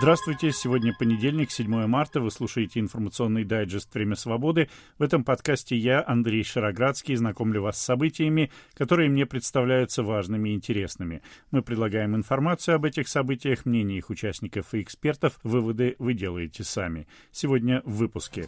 Здравствуйте, сегодня понедельник, 7 марта, вы слушаете информационный дайджест «Время свободы». В этом подкасте я, Андрей Шароградский, знакомлю вас с событиями, которые мне представляются важными и интересными. Мы предлагаем информацию об этих событиях, мнения их участников и экспертов, выводы вы делаете сами. Сегодня в выпуске.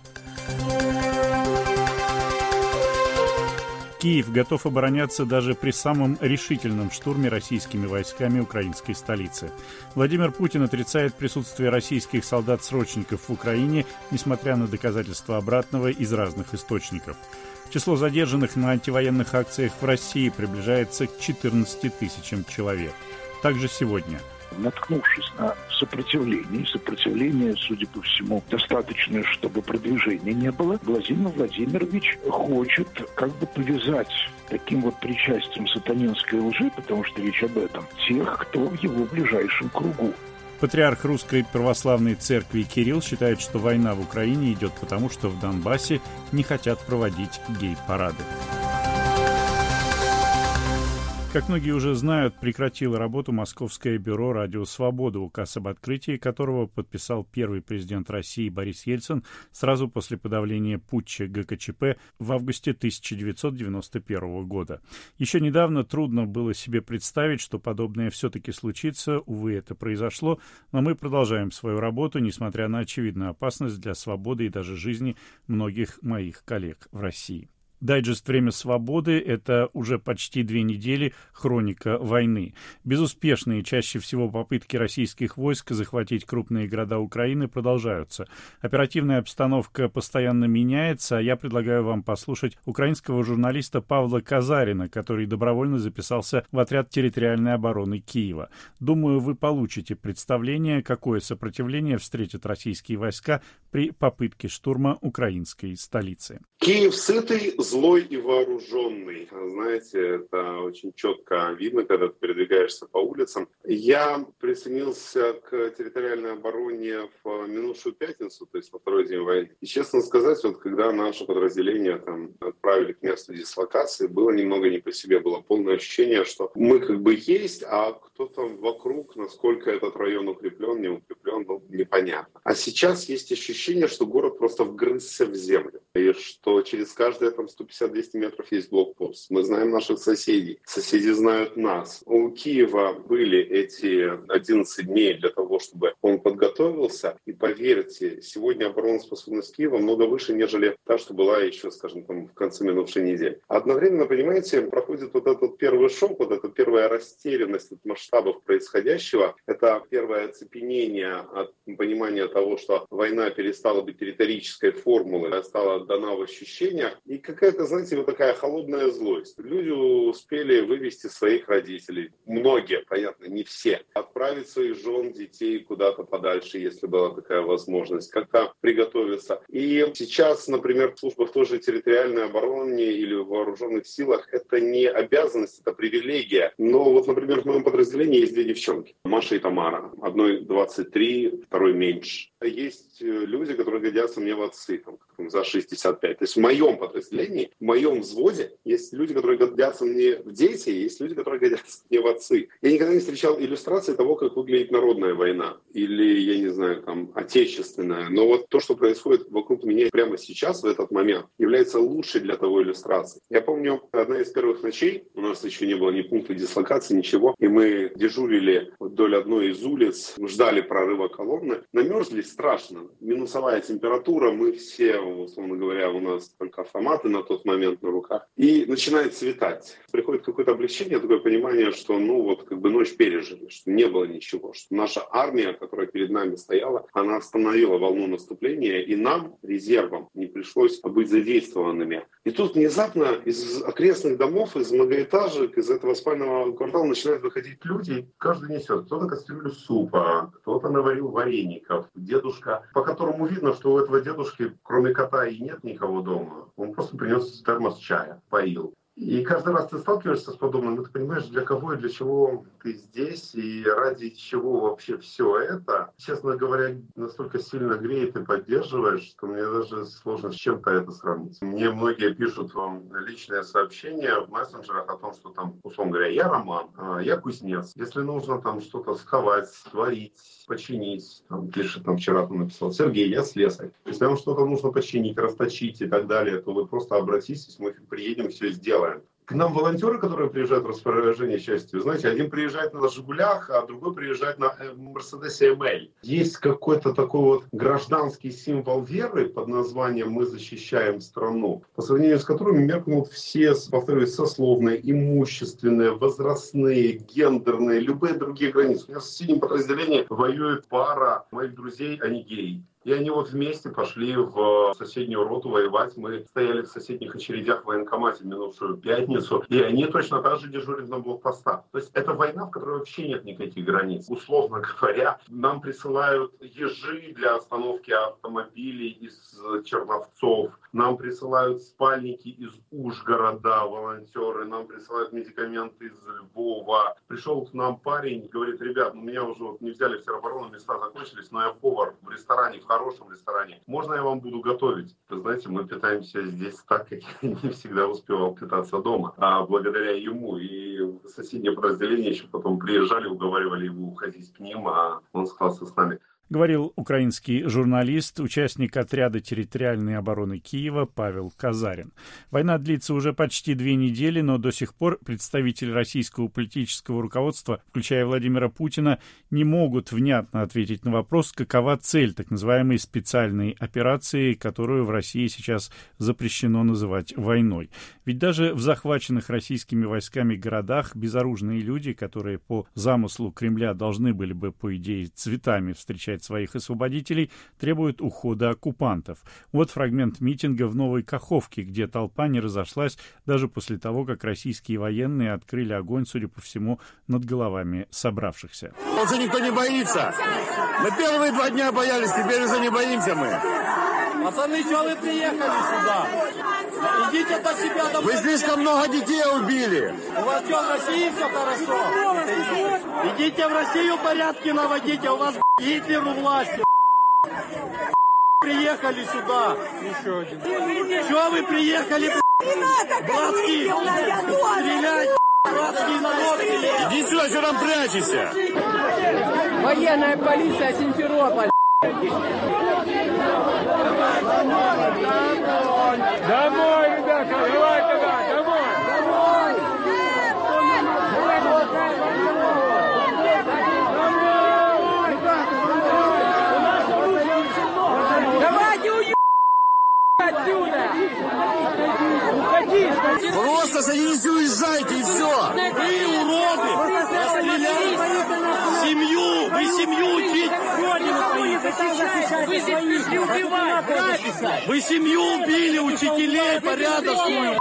Киев готов обороняться даже при самом решительном штурме российскими войсками украинской столицы. Владимир Путин отрицает присутствие российских солдат-срочников в Украине, несмотря на доказательства обратного из разных источников. Число задержанных на антивоенных акциях в России приближается к 14 тысячам человек. Также сегодня. Наткнувшись на сопротивление, судя по всему, достаточное, чтобы продвижения не было, Владимир Владимирович хочет как бы повязать таким вот причастием сатанинской лжи, потому что речь об этом, тех, кто в его ближайшем кругу. Патриарх Русской Православной Церкви Кирилл считает, что война в Украине идет потому, что в Донбассе не хотят проводить гей-парады. Как многие уже знают, прекратило работу Московское бюро «Радио Свобода», указ об открытии которого подписал первый президент России Борис Ельцин сразу после подавления путча ГКЧП в августе 1991 года. Еще недавно трудно было себе представить, что подобное все-таки случится. Увы, это произошло, но мы продолжаем свою работу, несмотря на очевидную опасность для свободы и даже жизни многих моих коллег в России. Дайджест «Время свободы» — это уже почти 2 недели хроника войны. Безуспешные чаще всего попытки российских войск захватить крупные города Украины продолжаются. Оперативная обстановка постоянно меняется, а я предлагаю вам послушать украинского журналиста Павла Казарина, который добровольно записался в отряд территориальной обороны Киева. Думаю, вы получите представление, какое сопротивление встретят российские войска при попытке штурма украинской столицы. Киев сытый, злой и вооруженный. Знаете, это очень четко видно, когда ты передвигаешься по улицам. Я присоединился к территориальной обороне в минувшую пятницу, то есть во второй день войны. И честно сказать, вот когда наше подразделение отправили к месту дислокации, было немного не по себе. Было полное ощущение, что мы как бы есть, а кто там вокруг, насколько этот район укреплен, не укреплен, непонятно. А сейчас есть ощущение, что город просто вгрызся в землю. И что через каждые 150-200 метров есть блокпост. Мы знаем наших соседей. Соседи знают нас. У Киева были эти 11 дней для того, чтобы он подготовился. И поверьте, сегодня обороноспособность Киева много выше, нежели та, что была еще, скажем, в конце минувшей недели. Одновременно, понимаете, проходит вот этот первый шок, вот эта первая растерянность от масштабов происходящего. Это первое оцепенение от понимания того, что война перестала быть риторической формулой, а стала дана в ощущениях. И какая-то, знаете, вот такая холодная злость. Люди успели вывести своих родителей. Многие, понятно, не все. Отправить своих жен, детей куда-то подальше, если была такая возможность. Как-то приготовиться. И сейчас, например, служба в той же территориальной обороне или в вооруженных силах, это не обязанность, это привилегия. Но вот, например, в моем подразделении есть 2 девчонки. Маша и Тамара. Одной 23, второй меньше. Есть люди, которые годятся мне в отцы, за 65. То есть в моем подразделении, в моем взводе есть люди, которые годятся мне в дети, есть люди, которые годятся мне в отцы. Я никогда не встречал иллюстрации того, как выглядит народная война или, я не знаю, отечественная. Но вот то, что происходит вокруг меня прямо сейчас, в этот момент, является лучшей для того иллюстрацией. Я помню, одна из первых ночей, у нас еще не было ни пункта дислокации, ничего, и мы дежурили вдоль одной из улиц, ждали прорыва колонны, намерзли страшно, минусовая температура, мы все, условно говоря, у нас только автоматы на тот момент на руках, и начинает светать. Приходит какое-то облегчение, такое понимание, что ночь пережили, что не было ничего, что наша армия, которая перед нами стояла, она остановила волну наступления, и нам, резервам, не пришлось быть задействованными. И тут внезапно из окрестных домов, из многоэтажек, из этого спального квартала начинают выходить люди. Каждый несет. Кто-то кастрюлю супа, кто-то наварил вареников. Дедушка, по которому видно, что у этого дедушки, кроме кота, и нет никого дома. Он просто принес термос чая, поил. И каждый раз ты сталкиваешься с подобным, и ты понимаешь, для кого и для чего ты здесь, и ради чего вообще все это. Честно говоря, настолько сильно греет и поддерживает, что мне даже сложно с чем-то это сравнить. Мне многие пишут вам личные сообщения в мессенджерах о том, что там, условно говоря, я Роман, я кузнец. Если нужно там что-то сковать, сварить, починить, там, пишет, там вчера там написал Сергей, я слесарь. Если вам что-то нужно починить, расточить и так далее, то вы просто обратитесь, мы приедем, все сделаем. К нам волонтеры, которые приезжают в распоряжение частью, знаете, один приезжает на «Жигулях», а другой приезжает на «Мерседесе МЛ». Есть какой-то такой вот гражданский символ веры под названием «Мы защищаем страну», по сравнению с которыми меркнут все, повторюсь, сословные, имущественные, возрастные, гендерные, любые другие границы. У меня в соседнем подразделении воюет пара моих друзей, они геи. И они вот вместе пошли в соседнюю роту воевать. Мы стояли в соседних очередях в военкомате минувшую пятницу. И они точно так же дежурят на блокпостах. То есть это война, в которой вообще нет никаких границ. Условно говоря, нам присылают ежи для остановки автомобилей из Черновцов. Нам присылают спальники из Ужгорода, волонтеры. Нам присылают медикаменты из Львова. Пришел к нам парень, говорит: ребят, меня уже вот не взяли в тероборону, места закончились, но я повар в ресторане, в хорошем ресторане. Можно я вам буду готовить? Вы знаете, мы питаемся здесь так, как я не всегда успевал питаться дома. А благодаря ему и соседнее подразделение еще потом приезжали, уговаривали его уходить к ним, а он остался с нами. Говорил украинский журналист, участник отряда территориальной обороны Киева Павел Казарин. Война длится уже почти 2 недели, но до сих пор представители российского политического руководства, включая Владимира Путина, не могут внятно ответить на вопрос, какова цель так называемой специальной операции, которую в России сейчас запрещено называть войной. Ведь даже в захваченных российскими войсками городах безоружные люди, которые по замыслу Кремля должны были бы, по идее, цветами встречать своих освободителей, требуют ухода оккупантов. Вот фрагмент митинга в Новой Каховке, где толпа не разошлась даже после того, как российские военные открыли огонь, судя по всему, над головами собравшихся. Уже никто не боится. Мы первые 2 дня боялись, теперь уже не боимся мы. Пацаны, что вы приехали сюда? Идите до себя домой. Вы слишком много детей убили. У вас что, в России все хорошо? Идите в Россию, порядки наводите, у вас Гитлер у власти. Приехали сюда. Еще один. Что вы приехали, братский? Стрелять, братский народ. Иди сюда, что там прячешься? Военная полиция Симферополь. Домой, ребята, давай туда, домой! Давайте уебать отсюда! Уходи! Просто садитесь и уезжайте, и все! Вы уроды! Расстреляли семью! Вы семью учите! Вы пришли убивать! Вы семью убили, учителей порядочную!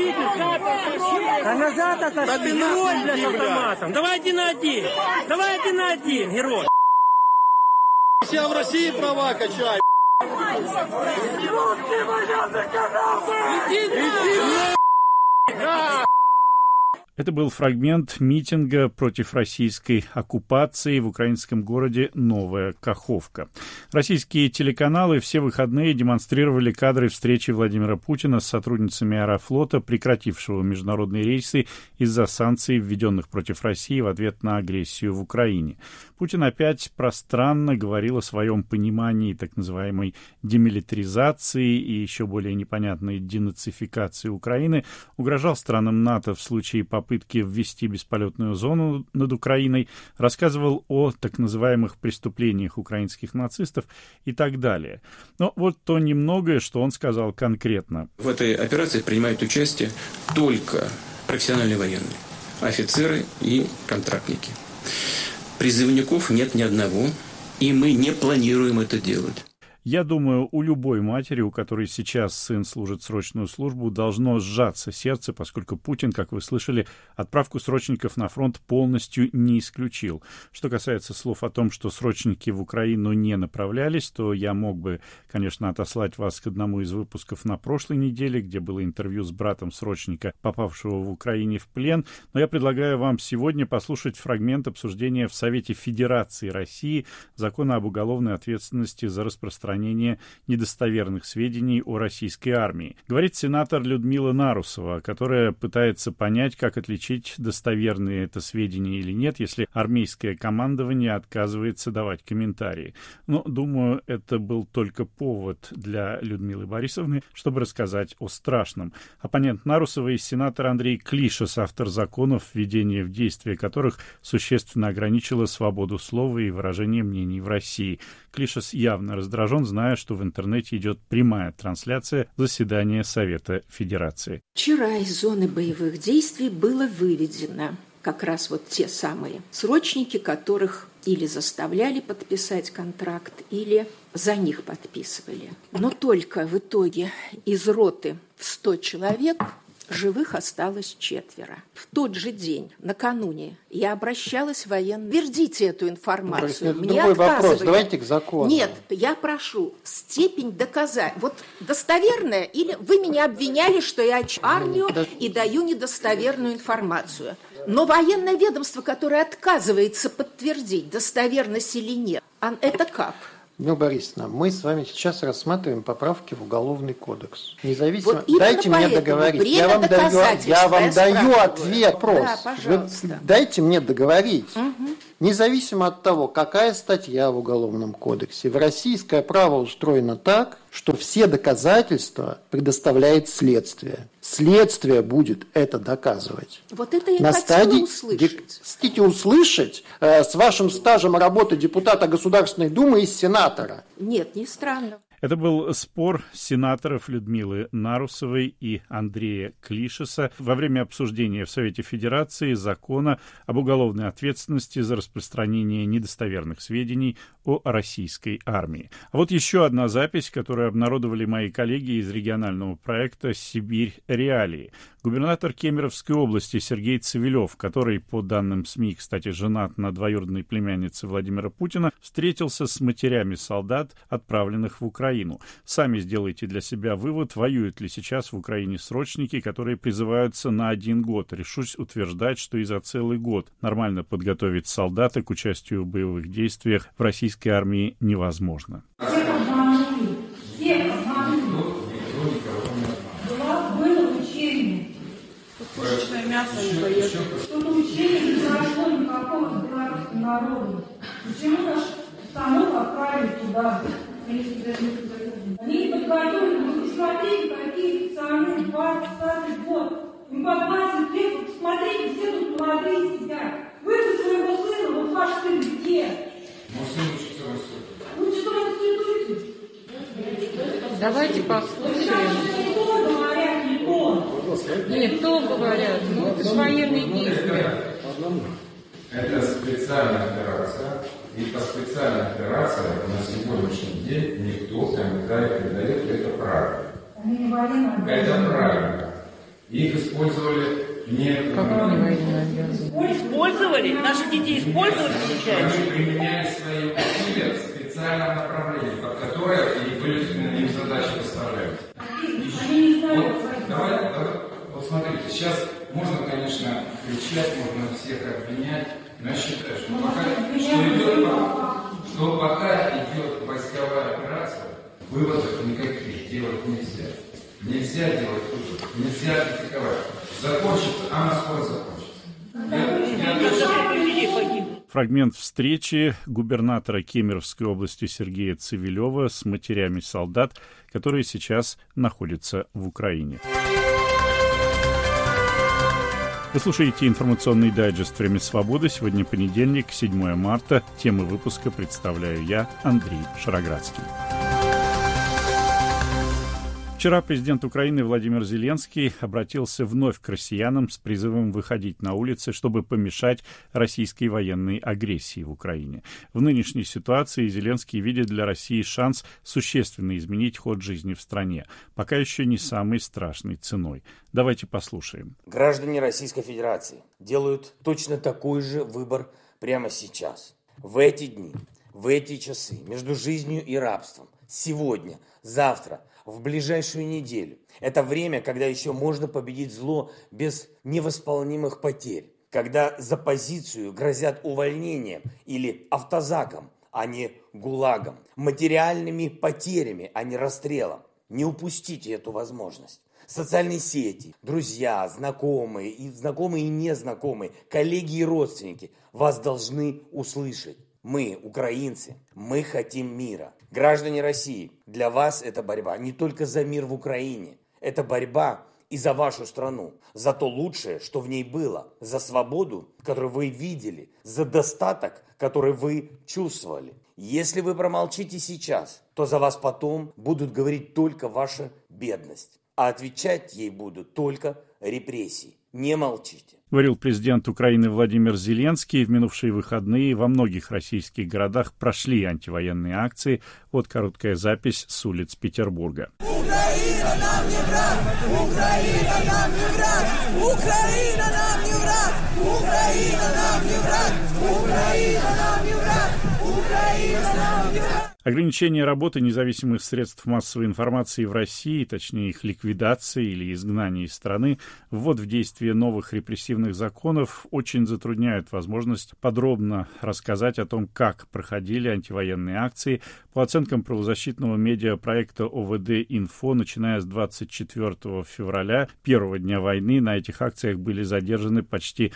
А назад отошли! Да ты герой, блядь, автоматом! Давай 1-1! Давай 1-1, герой! Все в России права качай! Это был фрагмент митинга против российской оккупации в украинском городе Новая Каховка. Российские телеканалы все выходные демонстрировали кадры встречи Владимира Путина с сотрудницами Аэрофлота, прекратившего международные рейсы из-за санкций, введенных против России в ответ на агрессию в Украине. Путин опять пространно говорил о своем понимании так называемой демилитаризации и еще более непонятной денацификации Украины, угрожал странам НАТО в случае попытки ввести бесполетную зону над Украиной, рассказывал о так называемых преступлениях украинских нацистов и так далее. Но вот то немногое, что он сказал конкретно. В этой операции принимают участие только профессиональные военные, офицеры и контрактники. Призывников нет ни одного, и мы не планируем это делать. Я думаю, у любой матери, у которой сейчас сын служит срочную службу, должно сжаться сердце, поскольку Путин, как вы слышали, отправку срочников на фронт полностью не исключил. Что касается слов о том, что срочники в Украину не направлялись, то я мог бы, конечно, отослать вас к одному из выпусков на прошлой неделе, где было интервью с братом срочника, попавшего в Украине в плен, но я предлагаю вам сегодня послушать фрагмент обсуждения в Совете Федерации России закона об уголовной ответственности за распространение недостоверных сведений о российской армии. Говорит сенатор Людмила Нарусова, которая пытается понять, как отличить, достоверные это сведения или нет, если армейское командование отказывается давать комментарии. Но, думаю, это был только повод для Людмилы Борисовны, чтобы рассказать о страшном. Оппонент Нарусовой — сенатор Андрей Клишес, автор законов, введение в действие которых существенно ограничило свободу слова и выражения мнений в России. Клишес явно раздражен, зная, что в интернете идет прямая трансляция заседания Совета Федерации. Вчера из зоны боевых действий было выведено как раз вот те самые срочники, которых или заставляли подписать контракт, или за них подписывали. Но только в итоге из роты в 100 человек живых осталось 4. В тот же день, накануне, я обращалась в военный. Вердите эту информацию. Мне другой вопрос. Давайте к закону. Нет, я прошу степень доказать. Вот достоверная, или вы меня обвиняли, что я армию и даю недостоверную информацию. Но военное ведомство, которое отказывается подтвердить, достоверность или нет, это как? Людмила Борисовна, мы с вами сейчас рассматриваем поправки в Уголовный кодекс. Независимо. Вот дайте мне договорить. Я вам даю ответ. Да, пожалуйста. Дайте мне договорить. Угу. Независимо от того, какая статья в Уголовном кодексе, в российское право устроено так, что все доказательства предоставляет следствие. Следствие будет это доказывать. Вот это я хотела услышать. Хотите услышать с вашим стажем работы депутата Государственной Думы и сенатора? Нет, не странно. Это был спор сенаторов Людмилы Нарусовой и Андрея Клишеса во время обсуждения в Совете Федерации закона об уголовной ответственности за распространение недостоверных сведений о российской армии. А вот еще одна запись, которую обнародовали мои коллеги из регионального проекта «Сибирь. Реалии». Губернатор Кемеровской области Сергей Цивилев, который, по данным СМИ, кстати, женат на двоюродной племяннице Владимира Путина, встретился с матерями солдат, отправленных в Украину. Сами сделайте для себя вывод, воюют ли сейчас в Украине срочники, которые призываются на 1 год. Решусь утверждать, что и за целый год нормально подготовить солдата к участию в боевых действиях в российской армии невозможно. Пушечное мясо не поеду. Что-то учение не прошло никакого с белорусским народом. Почему наш станок отправили туда? Они не подготовили. Вы посмотрите, какие официальные 20-20 год. Им по 20 лет, вы посмотрите, все тут молодые сидят. Вы же своего сына, вот ваш сын где? Мой сын учится в институте. Учится в институте? Давайте послушаем. Кто говорят, не он? Нет, то говорят, это же военные действия. Это специальная операция, и по специальной операции на сегодняшний день никто в комментариях не дает, это правильно. Это правильно. Их использовали не... Как они военные обязаны? Использовали? Наших детей использовали, получается? Они применяли свои усилия в специальном направлении, под которое и были им задачи поставляют. Давай, вот смотрите, сейчас можно, конечно, кричать, можно всех обвинять, но я считаю, что пока идет войсковая операция, выводов никаких делать нельзя. Нельзя делать выводов, нельзя критиковать. Закончится, она скоро закончится. Фрагмент встречи губернатора Кемеровской области Сергея Цивилева с матерями солдат, которые сейчас находятся в Украине. Вы слушаете информационный дайджест «Время свободы». Сегодня понедельник, 7 марта. Темы выпуска представляю я, Андрей Шароградский. Вчера президент Украины Владимир Зеленский обратился вновь к россиянам с призывом выходить на улицы, чтобы помешать российской военной агрессии в Украине. В нынешней ситуации Зеленский видит для России шанс существенно изменить ход жизни в стране, пока еще не самой страшной ценой. Давайте послушаем. Граждане Российской Федерации делают точно такой же выбор прямо сейчас, в эти дни, в эти часы, между жизнью и рабством, сегодня, завтра, в ближайшую неделю. Это время, когда еще можно победить зло без невосполнимых потерь. Когда за позицию грозят увольнением или автозаком, а не ГУЛАГом. Материальными потерями, а не расстрелом. Не упустите эту возможность. Социальные сети, друзья, знакомые и незнакомые, коллеги и родственники вас должны услышать. Мы, украинцы, мы хотим мира. Граждане России, для вас это борьба не только за мир в Украине. Это борьба и за вашу страну, за то лучшее, что в ней было, за свободу, которую вы видели, за достаток, который вы чувствовали. Если вы промолчите сейчас, то за вас потом будут говорить только ваша бедность, а отвечать ей будут только репрессии. Не молчите. Говорил президент Украины Владимир Зеленский. В минувшие выходные во многих российских городах прошли антивоенные акции. Вот короткая запись с улиц Петербурга. Украина нам не враг! Украина нам не враг! Украина нам не враг! Украина нам не враг! Украина нам не враг! Украина нам не враг! Ограничение работы независимых средств массовой информации в России, точнее их ликвидация или изгнание из страны, ввод в действие новых репрессивных законов очень затрудняют возможность подробно рассказать о том, как проходили антивоенные акции. По оценкам правозащитного медиапроекта ОВД-Инфо, начиная с 24 февраля, первого дня войны, на этих акциях были задержаны почти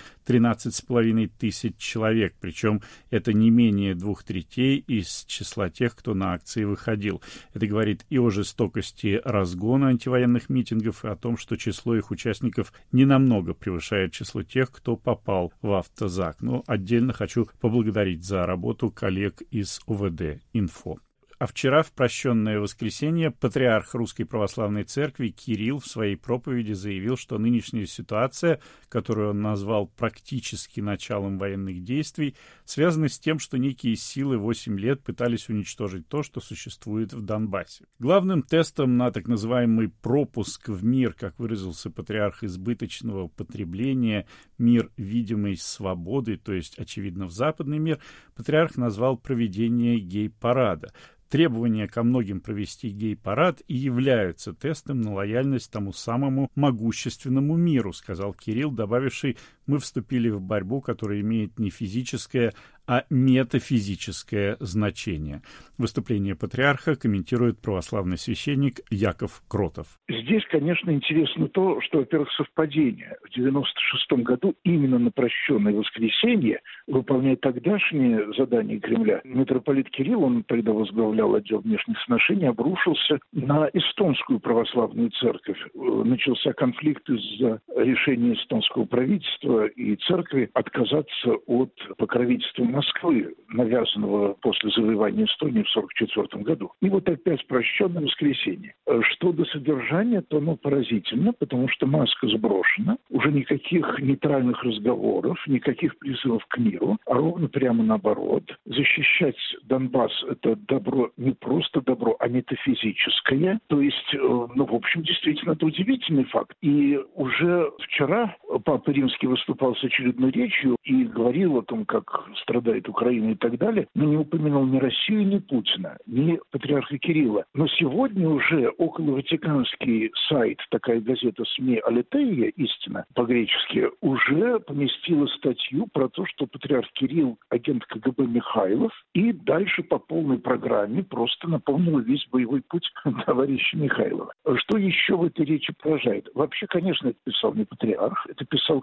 13,5 тысяч человек, причем это не менее 2/3 из числа тех, кто на акции выходил. Это говорит и о жестокости разгона антивоенных митингов, и о том, что число их участников не намного превышает число тех, кто попал в автозак. Но отдельно хочу поблагодарить за работу коллег из ОВД-Инфо. А вчера, в прощенное воскресенье, патриарх Русской Православной Церкви Кирилл в своей проповеди заявил, что нынешняя ситуация, которую он назвал практически началом военных действий, связана с тем, что некие силы 8 лет пытались уничтожить то, что существует в Донбассе. Главным тестом на так называемый пропуск в мир, как выразился патриарх, избыточного потребления, мир видимой свободы, то есть, очевидно, в западный мир, патриарх назвал проведение гей-парада. Требования ко многим провести гей-парад и являются тестом на лояльность тому самому могущественному миру, сказал Кирилл, добавивший: мы вступили в борьбу, которая имеет не физическое, а метафизическое значение. Выступление патриарха комментирует православный священник Яков Кротов. Здесь, конечно, интересно то, что, во-первых, совпадение. В 1996 году именно на прощенное воскресенье, выполняя тогдашнее задание Кремля, митрополит Кирилл, он тогда возглавлял отдел внешних отношений, обрушился на эстонскую православную церковь. Начался конфликт из-за решения эстонского правительства и церкви отказаться от покровительства Москвы, навязанного после завоевания Эстонии в 1944 году. И вот опять прощенное воскресенье. Что до содержания, то оно поразительно, потому что маска сброшена, уже никаких нейтральных разговоров, никаких призывов к миру, а ровно прямо наоборот. Защищать Донбасс – это добро, не просто добро, а метафизическое. То есть, в общем, действительно, это удивительный факт. И уже вчера Папа Римский выступал с очередной речью и говорил о том, как страдает Украина и так далее, но не упомянул ни Россию, ни Путина, ни патриарха Кирилла. Но сегодня уже околоватиканский сайт, такая газета СМИ «Алитея», «Истина» по-гречески, уже поместила статью про то, что патриарх Кирилл – агент КГБ Михайлов, и дальше по полной программе просто напомнила весь боевой путь товарища Михайлова. Что еще в этой речи поражает? Вообще, конечно, это писал не патриарх, это писал какой-то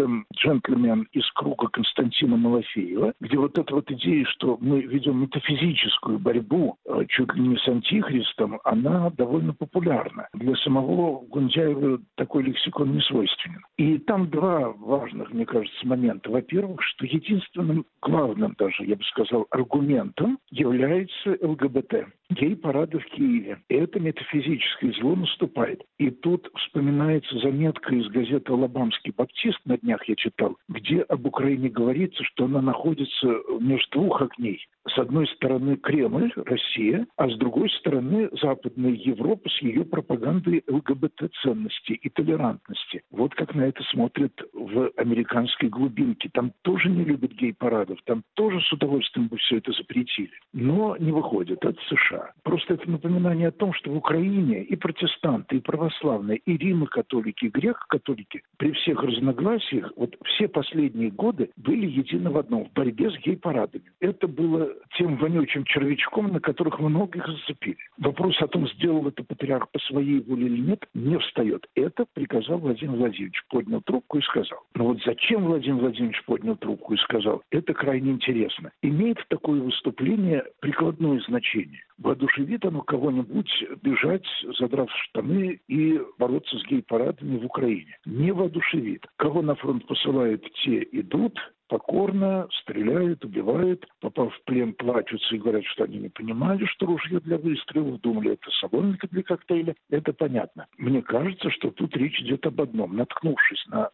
джентльмен из круга Константина Малафеева, где вот эта вот идея, что мы ведем метафизическую борьбу чуть ли не с антихристом, она довольно популярна. Для самого Гундяева такой лексикон не свойственен. И там два важных, мне кажется, момента. Во-первых, что единственным главным даже, я бы сказал, аргументом является ЛГБТ. Гей-парады в Киеве. И это метафизическое зло наступает. И тут вспоминается заметка из газеты «Алабамский баптист», на днях я читал, где об Украине говорится, что она находится между двух огней. С одной стороны Кремль, Россия, а с другой стороны Западная Европа с ее пропагандой ЛГБТ-ценности и толерантности. Вот как на это смотрят в американской глубинке. Там тоже не любят гей-парадов, там тоже с удовольствием бы все это запретили. Но не выходит, это США. Просто это напоминание о том, что в Украине и протестанты, и православные, и римо-католики, и греко-католики при всех разногласиях вот все последние годы были едины в одном – в борьбе с гей-парадами. Это было тем вонючим червячком, на которых многих зацепили. Вопрос о том, сделал это патриарх по своей воле или нет, не встает. Это приказал Владимир Владимирович. Поднял трубку и сказал. Но вот зачем Владимир Владимирович поднял трубку и сказал, это крайне интересно. Имеет такое выступление прикладное значение. Воодушевит оно кого-нибудь бежать, задрав штаны и бороться с гей-парадами в Украине? Не воодушевит. Кого на фронт посылают, те идут, покорно стреляют, убивают, попав в плен, плачутся и говорят, что они не понимали, что ружье для выстрелов, думали, это соломинка для коктейля. Это понятно. Мне кажется, что тут речь идет об одном. Наткнувшись на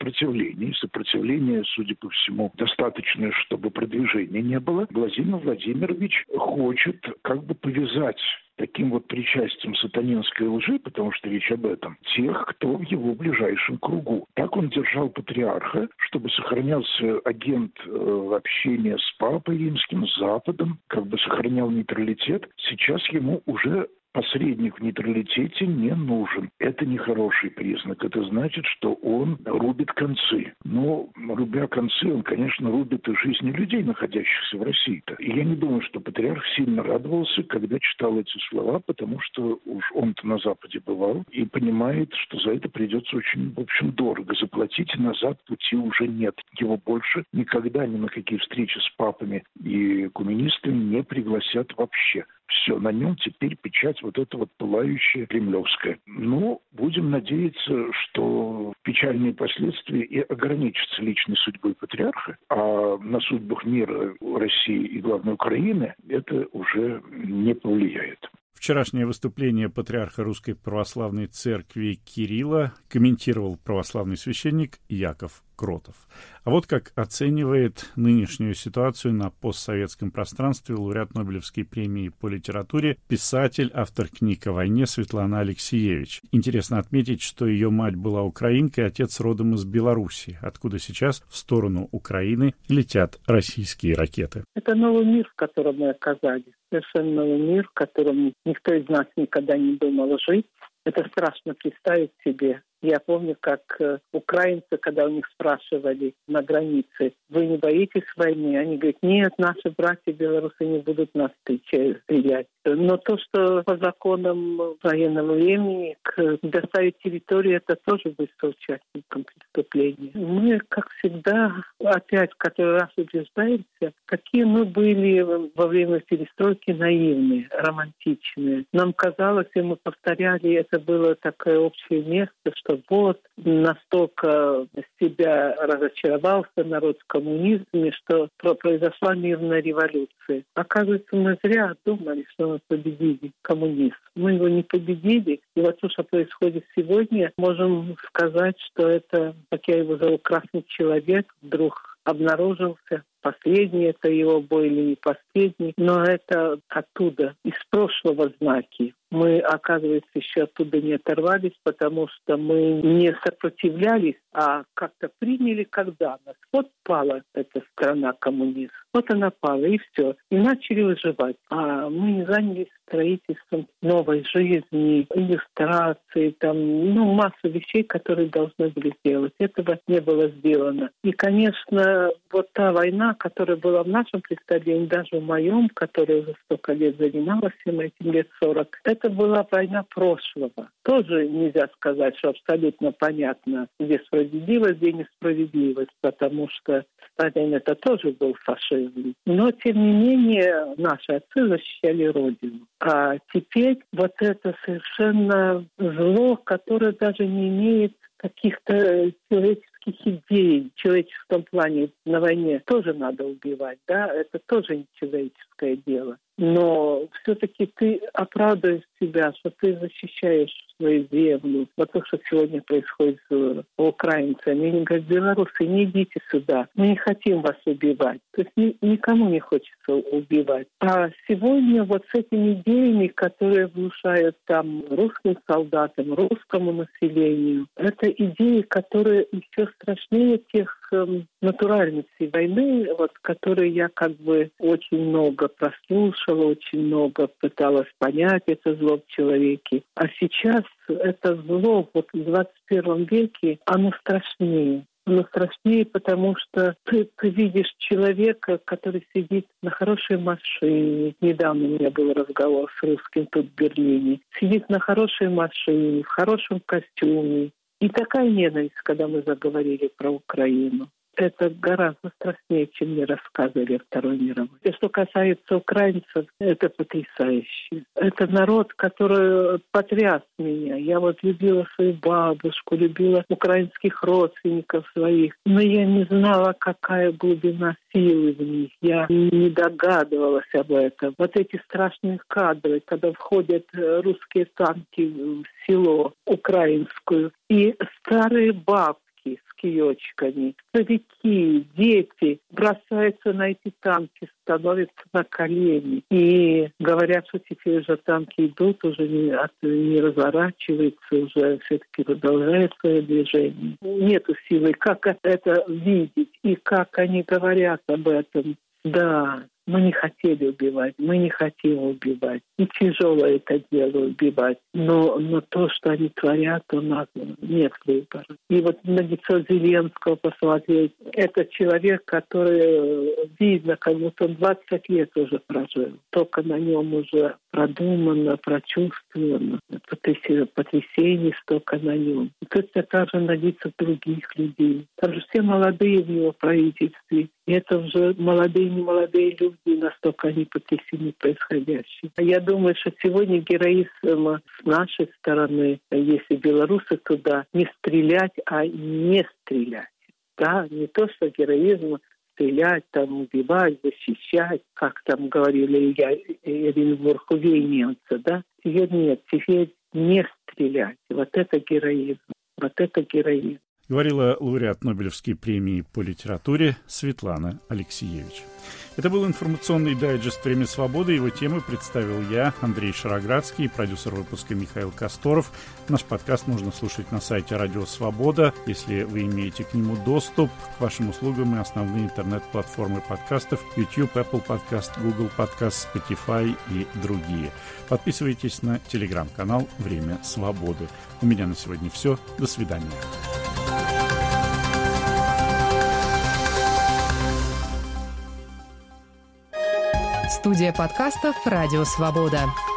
сопротивление, судя по всему, достаточное, чтобы продвижения не было, Владимир Владимирович хочет как бы повязать таким вот причастием сатанинской лжи, потому что речь об этом, тех, кто в его ближайшем кругу. Так он держал патриарха, чтобы сохранялся агент общения с Папой Римским, с Западом, как бы сохранял нейтралитет. Сейчас ему уже посредник в нейтралитете не нужен. Это нехороший признак. Это значит, что он рубит концы. Но, рубя концы, он, конечно, рубит и жизни людей, находящихся в России-то. И я не думаю, что патриарх сильно радовался, когда читал эти слова, потому что уж он-то на Западе бывал и понимает, что за это придется очень, в общем, дорого заплатить, и назад пути уже нет. Его больше никогда ни на какие встречи с папами и коммунистами не пригласят вообще. Все, на нем теперь печать вот эта вот пылающая кремлевская. Но будем надеяться, что печальные последствия и ограничатся личной судьбой патриарха, а на судьбах мира, России и, главное, Украины это уже не повлияет. Вчерашнее выступление патриарха Русской Православной Церкви Кирилла комментировал православный священник Яков Кротов. А вот как оценивает нынешнюю ситуацию на постсоветском пространстве лауреат Нобелевской премии по литературе, писатель, автор книг о войне Светлана Алексиевич. Интересно отметить, что ее мать была украинкой, отец родом из Белоруссии, откуда сейчас в сторону Украины летят российские ракеты. Это новый мир, в котором мы оказались. Совершенно новый мир, в котором никто из нас никогда не думал жить. Это страшно представить себе. Я помню, как украинцы, когда у них спрашивали на границе, вы не боитесь войны? Они говорят, нет, наши братья белорусы не будут нас стрелять. Но то, что по законам военного времени доставить территорию, это тоже быть соучастником преступления. Мы, как всегда, опять в который раз убеждаемся, какие мы были во время перестройки наивные, романтичные. Нам казалось, и мы повторяли, это было такое общее место, что вот настолько себя разочаровался народ в коммунизме, что произошла мирная революция. Оказывается, мы зря думали, что мы победили коммунизм. Мы его не победили. И вот то, что происходит сегодня, можем сказать, что это, как я его зову, красный человек, вдруг обнаружился. Последний это его бой или не последний, но это оттуда, из прошлого знаки. Мы, оказывается, еще оттуда не оторвались, потому что мы не сопротивлялись, а как-то приняли как данность. Вот пала эта страна коммунизм. Вот она пала, и все. И начали выживать. А мы не занялись строительством новой жизни, иллюстрации, массу вещей, которые должны были сделать. Этого не было сделано. И, конечно, вот та война, которая была в нашем представлении, даже в моем, которая уже столько лет занималась всем этим, лет 40, это была война прошлого. Тоже нельзя сказать, что абсолютно понятно, где справедливость, где несправедливость, потому что Сталин это тоже был фашизм. Но, тем не менее, наши отцы защищали Родину. А теперь вот это совершенно зло, которое даже не имеет каких-то человеческих идей. В человеческом плане на войне тоже надо убивать, да, это тоже не человеческое дело. Но все-таки ты оправдываешь себя, что ты защищаешь свою землю. Вот то, что сегодня происходит с украинцами. Они говорят: белорусы, не идите сюда, мы не хотим вас убивать. То есть никому не хочется убивать. А сегодня вот с этими идеями, которые внушают там русским солдатам, русскому населению, это идеи, которые еще страшнее тех натуральностей войны, вот, которые я как бы очень много прослушала, очень много пыталась понять это зло в человеке. А сейчас это зло вот в 21 веке, оно страшнее. Оно страшнее, потому что ты видишь человека, который сидит на хорошей машине. Недавно у меня был разговор с русским тут в Берлине. Сидит на хорошей машине, в хорошем костюме. И такая ненависть, когда мы заговорили про Украину. Это гораздо страшнее, чем мне рассказывали о Второй мировой. И что касается украинцев, это потрясающе. Это народ, который потряс меня. Я вот любила свою бабушку, любила украинских родственников своих. Но я не знала, какая глубина силы в них. Я не догадывалась об этом. Вот эти страшные кадры, когда входят русские танки в село украинскую, и старые бабки с киёчками, старики, дети бросаются на эти танки, становятся на колени и говорят, что теперь уже танки идут, уже не разворачиваются, уже все-таки продолжают свое движение. Нету силы, как это видеть и как они говорят об этом. Да, мы не хотели убивать, мы не хотим убивать. И тяжело это дело убивать. Но то, что они творят, у нас нет выбора. И вот на лицо Зеленского посмотреть, это человек, который видно, как будто он 20 лет уже прожил. Только на нем уже продумано, прочувствовано, потрясений столько на нем. И точно так же на лицах других людей. Там же все молодые в его правительстве. И это уже молодые и немолодые люди, настолько они потрясены происходящим. Я думаю, что сегодня героизм с нашей стороны, если белорусы туда не стрелять, а не стрелять. Да, не то, что героизм стрелять, там, убивать, защищать, как там говорили Оренбург, убей немца, да? Теперь нет, теперь не стрелять. Вот это героизм, вот это героизм. Говорила лауреат Нобелевской премии по литературе Светлана Алексиевич. Это был информационный дайджест «Время свободы». Его темы представил я, Андрей Шароградский, продюсер выпуска Михаил Косторов. Наш подкаст можно слушать на сайте Радио Свобода. Если вы имеете к нему доступ, к вашим услугам и основные интернет-платформы подкастов YouTube, Apple Podcast, Google Podcast, Spotify и другие. Подписывайтесь на телеграм-канал «Время свободы». У меня на сегодня все. До свидания. Студия подкастов «Радио Свобода».